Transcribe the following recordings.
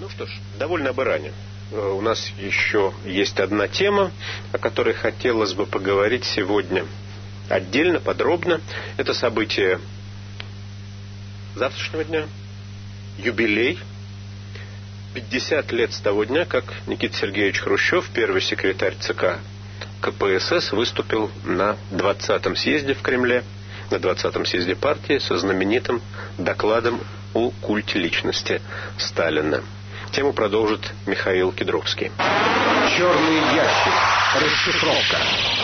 Ну что ж, довольно об Иране. У нас еще есть одна тема, о которой хотелось бы поговорить сегодня отдельно, подробно. Это событие завтрашнего дня, юбилей. 50 лет с того дня, как Никита Сергеевич Хрущев, первый секретарь ЦК КПСС, выступил на 20-м съезде в Кремле, на 20-м съезде партии со знаменитым докладом о культе личности Сталина. Тему продолжит Михаил Кедровский. Черный ящик. Расшифровка.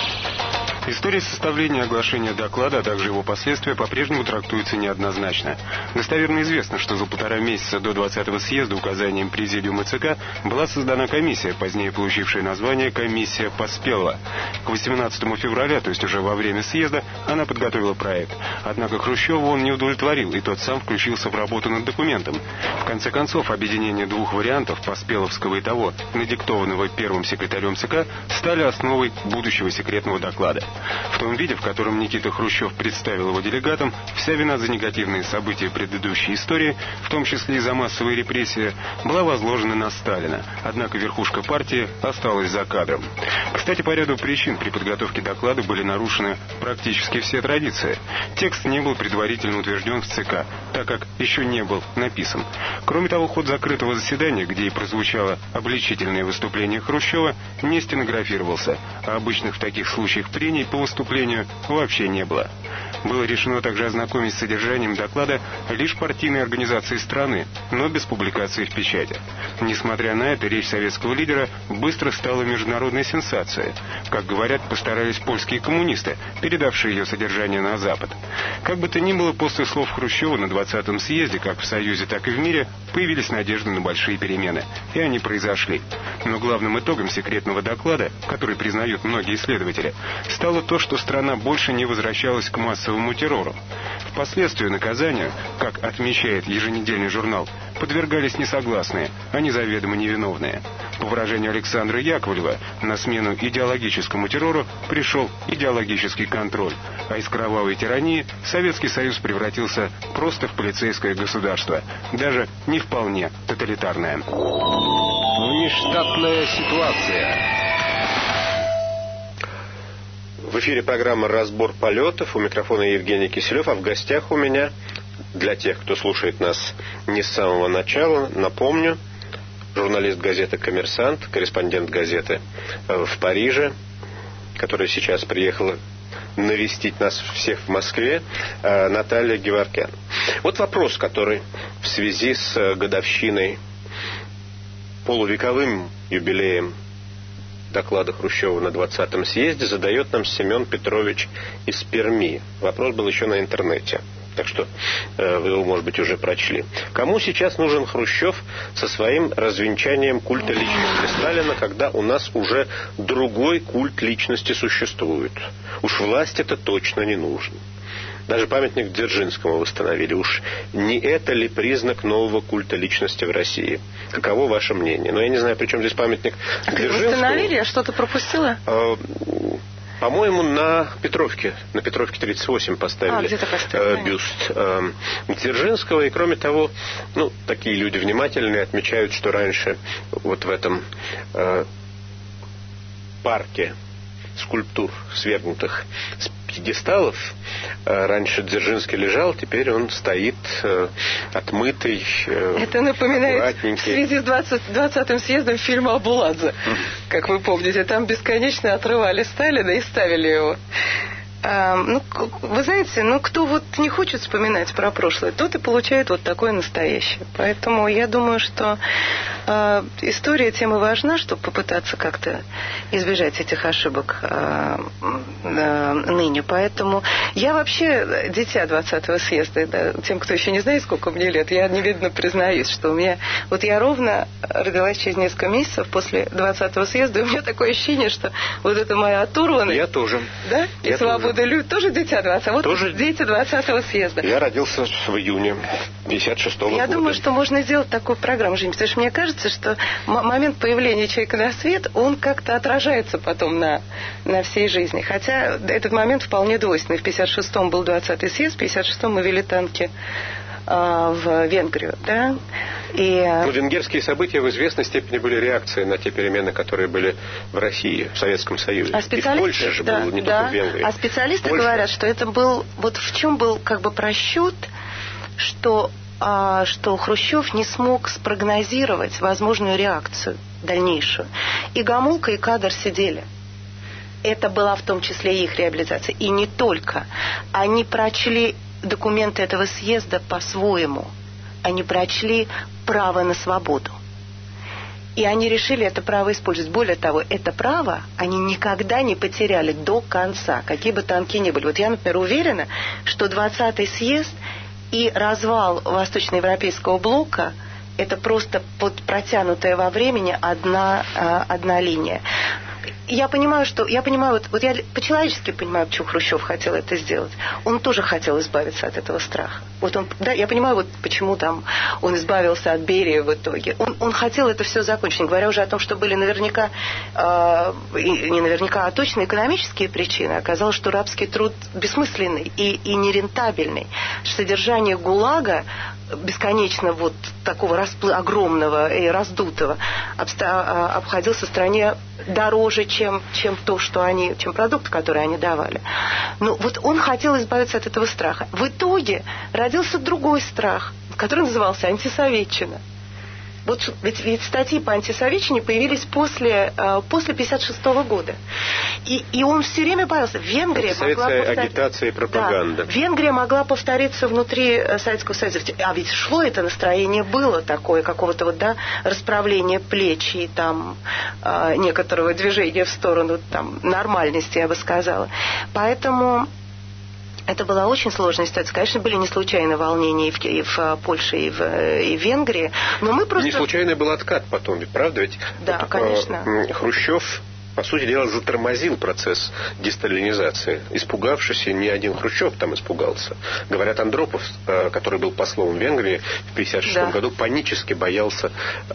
История составления и оглашения доклада, а также его последствия по-прежнему трактуются неоднозначно. Достоверно известно, что за 1,5 месяца до 20-го съезда указанием Президиума ЦК была создана комиссия, позднее получившая название «Комиссия Поспелова». К 18 февраля, то есть уже во время съезда, она подготовила проект. Однако Хрущеву он не удовлетворил, и тот сам включился в работу над документом. В конце концов, объединение двух вариантов, Поспеловского и того, надиктованного первым секретарем ЦК, стали основой будущего секретного доклада. В том виде, в котором Никита Хрущев представил его делегатам, вся вина за негативные события предыдущей истории, в том числе и за массовые репрессии, была возложена на Сталина. Однако верхушка партии осталась за кадром. Кстати, по ряду причин при подготовке доклада были нарушены практически все традиции. Текст не был предварительно утвержден в ЦК, так как еще не был написан. Кроме того, ход закрытого заседания, где и прозвучало обличительное выступление Хрущева, не стенографировался, а обычных в таких случаях прений по выступлению вообще не было. Было решено также ознакомить с содержанием доклада лишь партийные организации страны, но без публикации в печати. Несмотря на это, речь советского лидера быстро стала международной сенсацией. Как говорят, постарались польские коммунисты, передавшие ее содержание на Запад. Как бы то ни было, после слов Хрущева на 20-м съезде, как в Союзе, так и в мире, появились надежды на большие перемены. И они произошли. Но главным итогом секретного доклада, который признают многие исследователи, стало то, что страна больше не возвращалась к массовому террору. Впоследствии наказанию, как отмечает еженедельный журнал, подвергались несогласные, а не заведомо невиновные. По выражению Александра Яковлева, на смену идеологическому террору пришел идеологический контроль, а из кровавой тирании Советский Союз превратился просто в полицейское государство, даже не вполне тоталитарное. Внештатная ситуация. В эфире программа «Разбор полетов». У микрофона Евгений Киселев. А в гостях у меня, для тех, кто слушает нас не с самого начала, напомню, журналист газеты «Коммерсант», корреспондент газеты в Париже, которая сейчас приехала навестить нас всех в Москве, Наталья Геворкян. Вот вопрос, который в связи с годовщиной, полувековым юбилеем доклада Хрущева на 20-м съезде задает нам Семен Петрович из Перми. Вопрос был еще на интернете, так что вы его, может быть, уже прочли. Кому сейчас нужен Хрущев со своим развенчанием культа личности Сталина, когда у нас уже другой культ личности существует? Уж власть это точно не нужно. Даже памятник Дзержинскому восстановили. Уж не это ли признак нового культа личности в России? Каково ваше мнение? Ну, я не знаю, при чем здесь памятник Дзержинскому. Восстановили? Я что-то пропустила? По-моему, на Петровке 38 поставили бюст Дзержинского. И кроме того, такие люди внимательные отмечают, что раньше вот в этом парке скульптур, свергнутых с пьедесталов, раньше Дзержинский лежал, теперь он стоит отмытый, это напоминает аккуратненький. В связи с 20-м съездом фильма «Абуладзе». Как вы помните, там бесконечно отрывали Сталина и ставили его. Вы знаете, кто вот не хочет вспоминать про прошлое, тот и получает вот такое настоящее. Поэтому я думаю, что история тем и важна, чтобы попытаться как-то избежать этих ошибок ныне. Поэтому я вообще дитя 20-го съезда. Да, тем, кто еще не знает, сколько мне лет, я невидно признаюсь, что у меня... Вот я ровно родилась через несколько месяцев после 20-го съезда, и у меня такое ощущение, что вот это моя оторванность... Я тоже. Да? И свобода. Тоже дитя 20-го. Вот тоже дети 20-го съезда. Я родился в июне 56-го года. Я думаю, что можно сделать такую программу, Жень, потому что мне кажется, что момент появления человека на свет, он как-то отражается потом на всей жизни. Хотя этот момент вполне двойственный. В 56-м был 20-й съезд, в 56-м мы вели танки в Венгрию, да. И... венгерские события в известной степени были реакцией на те перемены, которые были в России, в Советском Союзе. И в Польше же было, не только в Венгрии. А специалисты говорят, что это был, вот в чем был как бы просчет, что Хрущев не смог спрогнозировать возможную реакцию дальнейшую. И Гомулка, и Кадр сидели. Это была в том числе их реабилитация. И не только. Они прочли документы этого съезда по-своему. Они прочли право на свободу. И они решили это право использовать. Более того, это право они никогда не потеряли до конца, какие бы танки ни были. Вот я, например, уверена, что 20-й съезд и развал Восточноевропейского блока – это просто протянутая во времени одна линия. Я понимаю, вот я по-человечески понимаю, почему Хрущев хотел это сделать. Он тоже хотел избавиться от этого страха. Вот я понимаю, вот почему там он избавился от Берии в итоге. Он хотел это все закончить, не говоря уже о том, что были наверняка, не наверняка, а точно экономические причины. Оказалось, что рабский труд бессмысленный и нерентабельный. Содержание ГУЛАГа бесконечно вот такого огромного и раздутого обходился стране дороже, чем продукт, который они давали. Но вот он хотел избавиться от этого страха. В итоге родился другой страх, который назывался антисоветчина. Вот ведь статьи по антисоветчине появились после 1956 года. И он все время боялся. Венгрия могла агитация и пропаганда. Да, Венгрия могла повториться внутри Советского Союза. А ведь шло это настроение, было такое, какого-то расправления плеч и там некоторого движения в сторону нормальности, я бы сказала. Поэтому... это была очень сложная ситуация. Конечно, были не случайные волнения и в Польше, и в Венгрии, но мы просто... Не случайный был откат потом, ведь правда? Ведь да, конечно. Хрущев, по сути дела, затормозил процесс десталинизации. Испугавшись, и не один Хрущев там испугался. Говорят, Андропов, который был послом в Венгрии в 1956 году, панически боялся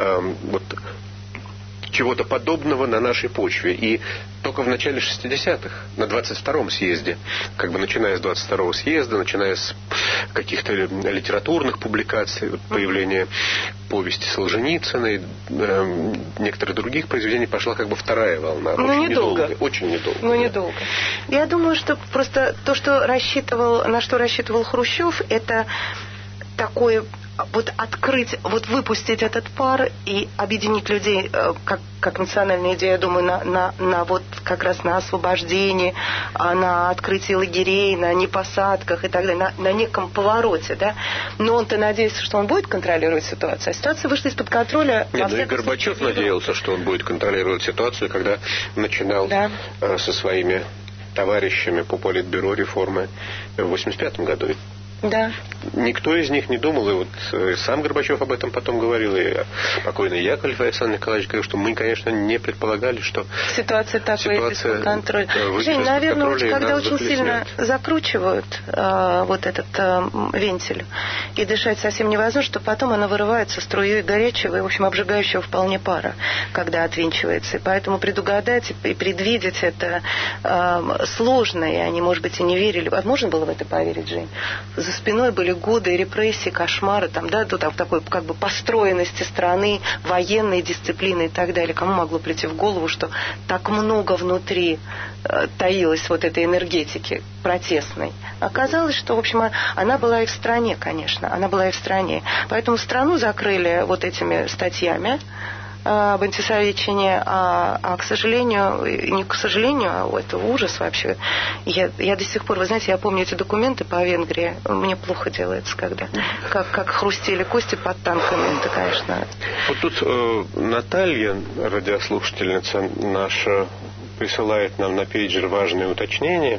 чего-то подобного на нашей почве. И только в начале 60-х, на 22-м съезде, начиная с 22-го съезда, начиная с каких-то литературных публикаций, появления повести Солженицыной, некоторых других произведений, пошла вторая волна. Очень недолго. Я думаю, что просто то, на что рассчитывал Хрущев, это такое... открыть, выпустить этот пар и объединить людей, как национальная идея, я думаю, как раз на освобождении, на открытии лагерей, на непосадках и так далее, на неком повороте, да. Но он-то надеялся, что он будет контролировать ситуацию, а ситуация вышла из-под контроля. Нет, и Горбачев надеялся, что он будет контролировать ситуацию, когда начинал со своими товарищами по политбюро реформы в 1985 году. Да. Никто из них не думал, и сам Горбачев об этом потом говорил, и покойный Яковлев Александр Николаевич говорил, что мы, конечно, не предполагали, что ситуация так выйдет из-под контроля. Жень, наверное, когда очень сильно закручивают этот вентиль, и дышать совсем невозможно, что потом она вырывается струей горячего и, в общем, обжигающего вполне пара, когда отвинчивается. И поэтому предугадать и предвидеть это сложно, и они, может быть, и не верили. Можно было в это поверить, Жень? За спиной были годы репрессий, кошмары, такой построенности страны, военной дисциплины и так далее. Кому могло прийти в голову, что так много внутри таилось этой энергетики протестной? Оказалось, что, в общем, она была и в стране, конечно, Поэтому страну закрыли этими статьями об антисоветчине, к сожалению, не к сожалению, это ужас вообще. Я до сих пор, вы знаете, я помню эти документы по Венгрии, мне плохо делается, когда как хрустели кости под танками, это, конечно... Вот тут Наталья, радиослушательница наша, присылает нам на пейджер важное уточнение.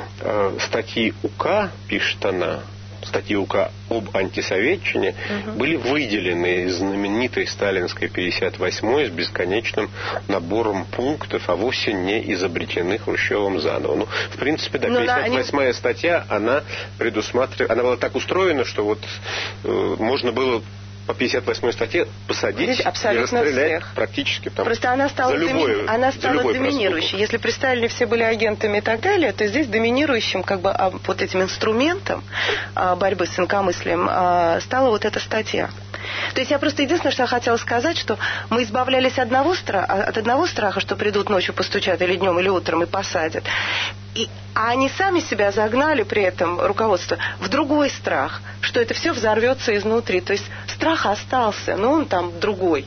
Статьи УК, пишет она, статьи УК об антисоветчине были выделены из знаменитой сталинской 58-й с бесконечным набором пунктов, а вовсе не изобретены Хрущевым заново. В принципе, 58-я статья, она была так устроена, что можно было по 58-й статье посадить и расстрелять всех. Практически там. Просто она стала, доминирующей. Если при Сталине все были агентами и так далее, то здесь доминирующим как бы вот этим инструментом борьбы с инакомыслием стала вот эта статья. То есть я просто единственное, что я хотела сказать, что мы избавлялись от одного страха, что придут ночью, постучат или днем, или утром и посадят. А они сами себя загнали при этом, руководство, в другой страх, что это все взорвется изнутри. То есть страх остался, но он там другой.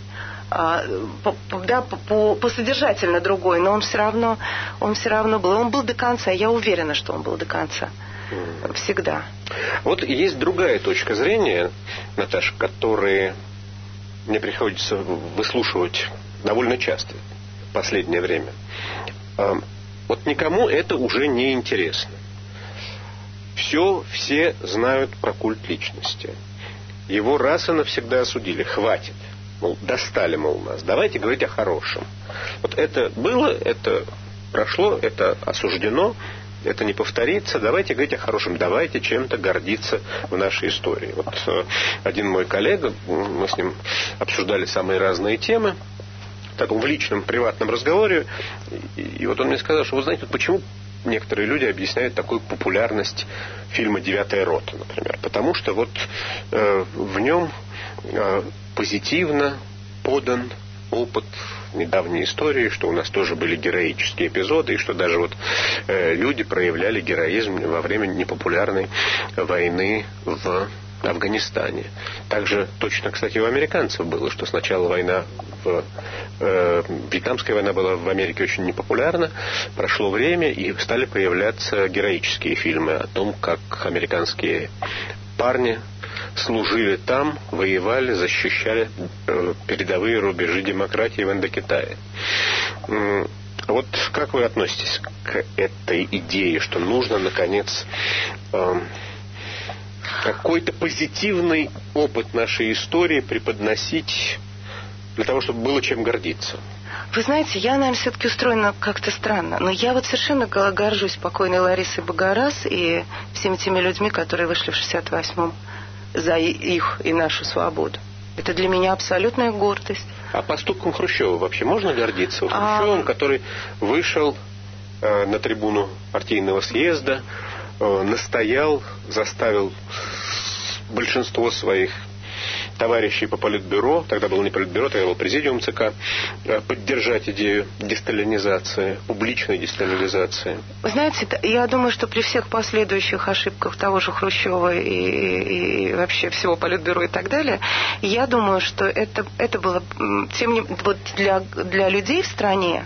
Посодержательно другой, но он все равно был. Он был до конца. Я уверена, что он был до конца. Всегда. Вот есть другая точка зрения, Наташа, которую мне приходится выслушивать довольно часто в последнее время. Вот никому это уже не интересно. Все знают про культ личности. Его раз и навсегда осудили. Хватит. Мол, достали, нас. Давайте говорить о хорошем. Вот это было, это прошло, это осуждено. Это не повторится. Давайте говорить о хорошем. Давайте чем-то гордиться в нашей истории. Вот один мой коллега, мы с ним обсуждали самые разные темы, в таком в личном, приватном разговоре. И вот он мне сказал, что, вы знаете, почему некоторые люди объясняют такую популярность фильма «Девятая рота», например. Потому что вот в нем позитивно подан опыт недавней истории, что у нас тоже были героические эпизоды, и что даже вот люди проявляли героизм во время непопулярной войны в Афганистане. Также точно, кстати, у американцев было, что сначала Вьетнамская война была в Америке очень непопулярна, прошло время, и стали появляться героические фильмы о том, как американские парни служили там, воевали, защищали передовые рубежи демократии в Индокитае. Вот как вы относитесь к этой идее, что нужно, наконец, какой-то позитивный опыт нашей истории преподносить для того, чтобы было чем гордиться? Вы знаете, я, наверное, все-таки устроена как-то странно, но я вот совершенно горжусь покойной Ларисой Багарас и всеми теми людьми, которые вышли в 68-м за их и нашу свободу. Это для меня абсолютная гордость. А поступком Хрущева вообще можно гордиться? Хрущевым, который вышел на трибуну партийного съезда, настоял, заставил большинство своих товарищей по политбюро, тогда было не политбюро, тогда был президиум ЦК, поддержать идею десталинизации, публичной десталинизации. Вы знаете, я думаю, что при всех последующих ошибках того же Хрущева и вообще всего политбюро и так далее, я думаю, что это было вот для людей в стране,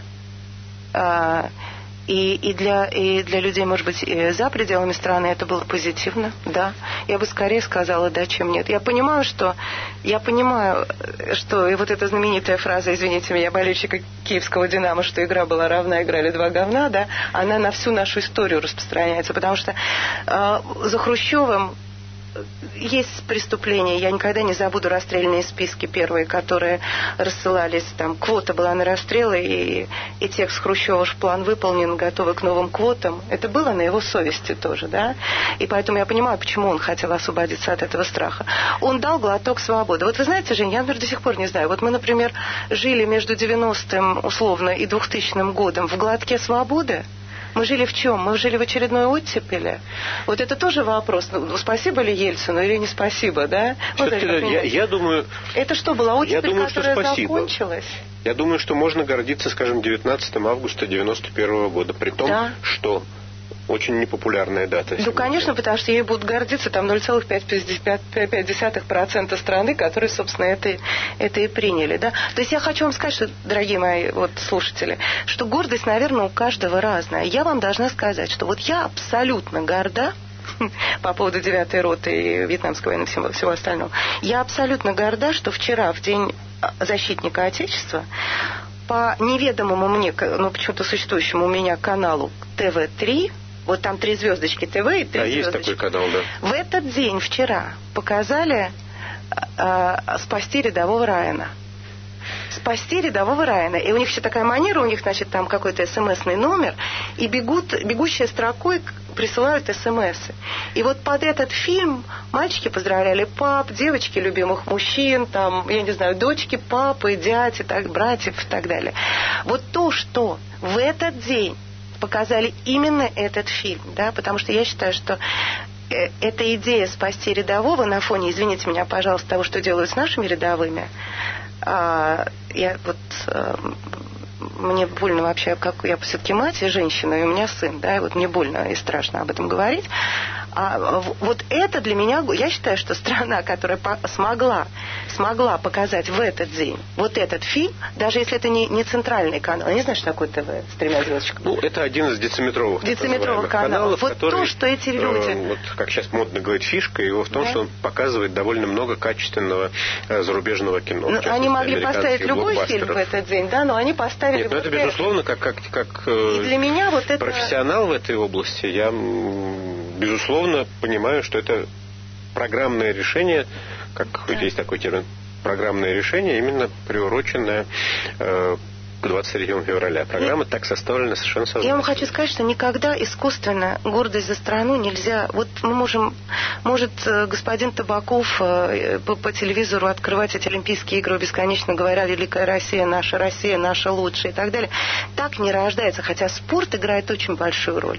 и для людей, может быть, за пределами страны это было позитивно, да. Я бы скорее сказала да, чем нет. Я понимаю, что и вот эта знаменитая фраза, извините меня, болельщика киевского «Динамо», что игра была равна, играли два говна, да, она на всю нашу историю распространяется, потому что за Хрущевым есть преступления. Я никогда не забуду расстрельные списки первые, которые рассылались. Там квота была на расстрелы, и текст Хрущева, что план выполнен, готовы к новым квотам. Это было на его совести тоже, да? И поэтому я понимаю, почему он хотел освободиться от этого страха. Он дал глоток свободы. Вот вы знаете, Жень, я, например, до сих пор не знаю. Вот мы, например, жили между 90-м, условно, и 2000 годом в глотке свободы. Мы жили в чем? Мы жили в очередной оттепели? Вот это тоже вопрос. Ну, спасибо ли Ельцину или не спасибо, да? Вот я думаю... Это что, была оттепель, которая закончилась? Я думаю, что можно гордиться, скажем, 19 августа 91 года, при том, что очень непопулярная дата. Ну, конечно, потому что ей будут гордиться там 0,5% страны, которые, собственно, это и приняли. Да? То есть я хочу вам сказать, что, дорогие мои слушатели, что гордость, наверное, у каждого разная. Я вам должна сказать, что вот я абсолютно горда по поводу 9-й роты и Вьетнамской войны и всего остального. Я абсолютно горда, что вчера, в День защитника Отечества, по неведомому мне, но почему-то существующему у меня каналу ТВ-3, вот там 3 звездочки ТВ и 3 звездочки. Есть такой канал, да. В этот день вчера показали «Спасти рядового Райана». спасти рядового Райана. И у них еще такая манера, у них, значит, там какой-то смс-ный номер, и бегущей строкой присылают смс-ы. И вот под этот фильм мальчики поздравляли пап, девочки любимых мужчин, там, я не знаю, дочки, папы, дяди, братьев и так далее. Вот то, что в этот день показали именно этот фильм, да, потому что я считаю, что эта идея спасти рядового на фоне, извините меня, пожалуйста, того, что делают с нашими рядовыми, мне больно вообще, как я все-таки мать и женщина, и у меня сын, да, и вот мне больно и страшно об этом говорить. А вот это для меня, я считаю, что страна, которая смогла показать в этот день вот этот фильм, даже если это не центральный канал, я не знаю, что такое ТВ с 3 звездочками. Ну, это один из дециметровых каналов. Вот который, то, что эти люди... Вот, как сейчас модно говорить, фишка его в том, да, что он показывает довольно много качественного зарубежного кино. Ну, они могли поставить любой фильм в этот день, да, но они поставили... Нет, ну это, безусловно, как и для меня вот это... профессионал в этой области, я, безусловно, понимаю, что это программное решение, как есть такой термин, программное решение, именно приуроченное к 23 февраля. Программа так составлена совершенно сознательно. Я вам хочу сказать, что никогда искусственно гордость за страну нельзя... Вот мы может господин Табаков по телевизору открывать эти Олимпийские игры, бесконечно говоря, великая Россия, наша лучшая и так далее. Так не рождается, хотя спорт играет очень большую роль.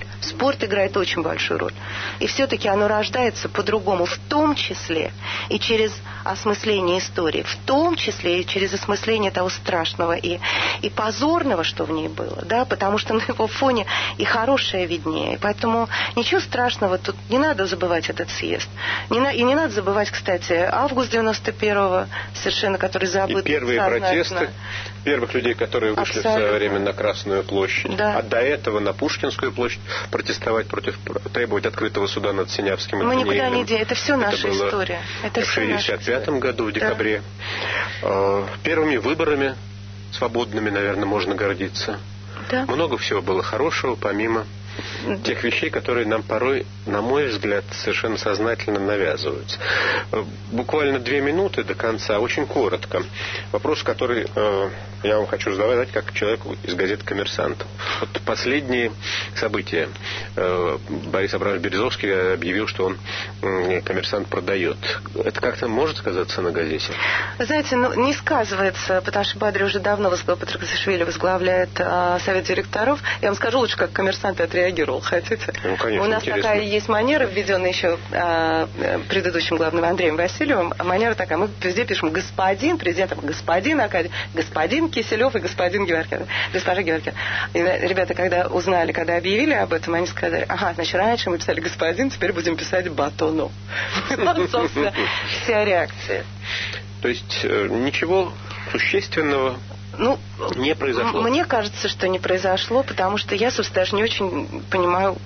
И все-таки оно рождается по-другому, в том числе и через осмысление истории, в том числе и через осмысление того страшного и позорного, что в ней было, да, потому что на его фоне и хорошее виднее. Поэтому ничего страшного, тут не надо забывать этот съезд. И не надо забывать, кстати, август 91-го, совершенно, который забыт. И первые протесты первых людей, которые вышли в свое время на Красную площадь, да, а до этого на Пушкинскую площадь протестовать требовать открытого суда над Синявским и Даниэлем. Мы никуда не идем, это все наша история. Это в 1965 году, в декабре. Да. Первыми выборами свободными, наверное, можно гордиться. Да. Много всего было хорошего, помимо тех вещей, которые нам порой, на мой взгляд, совершенно сознательно навязываются. Буквально 2 минуты до конца, очень коротко. Вопрос, который я вам хочу задавать как человеку из газеты «Коммерсант». Вот последние события. Борис Абрамович Березовский объявил, что он «Коммерсант» продает. Это как-то может сказаться на газете? Вы знаете, не сказывается, потому что Бадри уже давно Патрикашвили возглавляет совет директоров. Я вам скажу лучше, как «Коммерсант» отреагировал, хотите? Ну, конечно, у нас интересно. Такая есть манера, введенная еще предыдущим главным Андреем Васильевым. Манера такая, мы везде пишем господин президент, господин Академик, господин Киселев и господин Геворкян. Госпожа Геворкян. И ребята, когда объявили об этом, они сказали, ага, значит, раньше мы писали господин, теперь будем писать батону. Вот, собственно, вся реакция. То есть ничего существенного не произошло? Мне кажется, что не произошло, потому что я, собственно, даже не очень понимаю,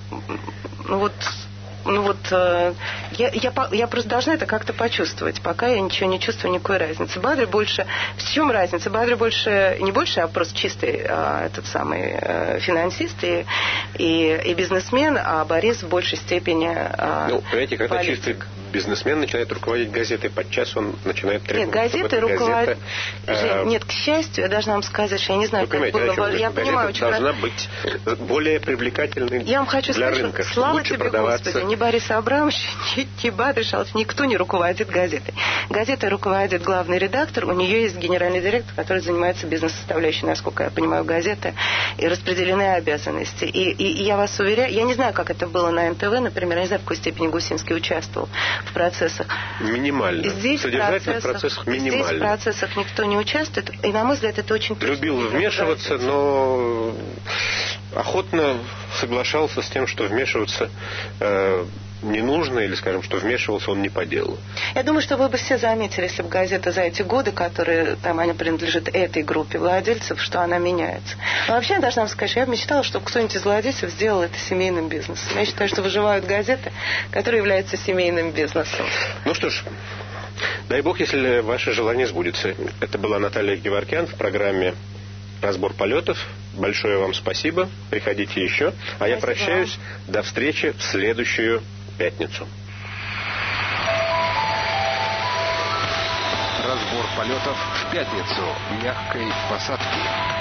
я просто должна это как-то почувствовать. Пока я ничего не чувствую, никакой разницы. Бадри больше... В чем разница? Бадри больше... Не больше, а просто чистый этот самый финансист и бизнесмен, а Борис в большей степени понимаете, когда политик. Чистый бизнесмен начинает руководить газетой, подчас он начинает требовать... Нет, газеты руководят... Нет, к счастью, я должна вам сказать, что я не знаю, как было... Я понимаю, очень должна быть более привлекательной я вам хочу для сказать, рынка, слава лучше тебе, продаваться. Господи, ни Борис Абрамович, ни Бадри Шалов, никто не руководит газетой. Газетой руководит главный редактор, у нее есть генеральный директор, который занимается бизнес-составляющей, насколько я понимаю, газеты, и распределены обязанности. И я вас уверяю, я не знаю, как это было на НТВ, например, я не знаю, в какой степени Гусинский участвовал в процессах. Минимально. В содержательных процессах минимально. Здесь в процессах никто не участвует, и, на мой взгляд, это очень... Любил вмешиваться, но охотно соглашался с тем, что вмешиваться не нужно, или, скажем, что вмешивался он не по делу. Я думаю, что вы бы все заметили, если бы газета за эти годы, которые там она принадлежит этой группе владельцев, что она меняется. Но вообще, я должна вам сказать, что я бы мечтала, чтобы кто-нибудь из владельцев сделал это семейным бизнесом. Я считаю, что выживают газеты, которые являются семейным бизнесом. Ну что ж, дай бог, если ваше желание сбудется. Это была Наталья Геворкян в программе «Разбор полетов». Большое вам спасибо. Приходите еще. А я прощаюсь. До встречи в следующую пятницу. Разбор полетов. полетов в пятницу мягкой посадки.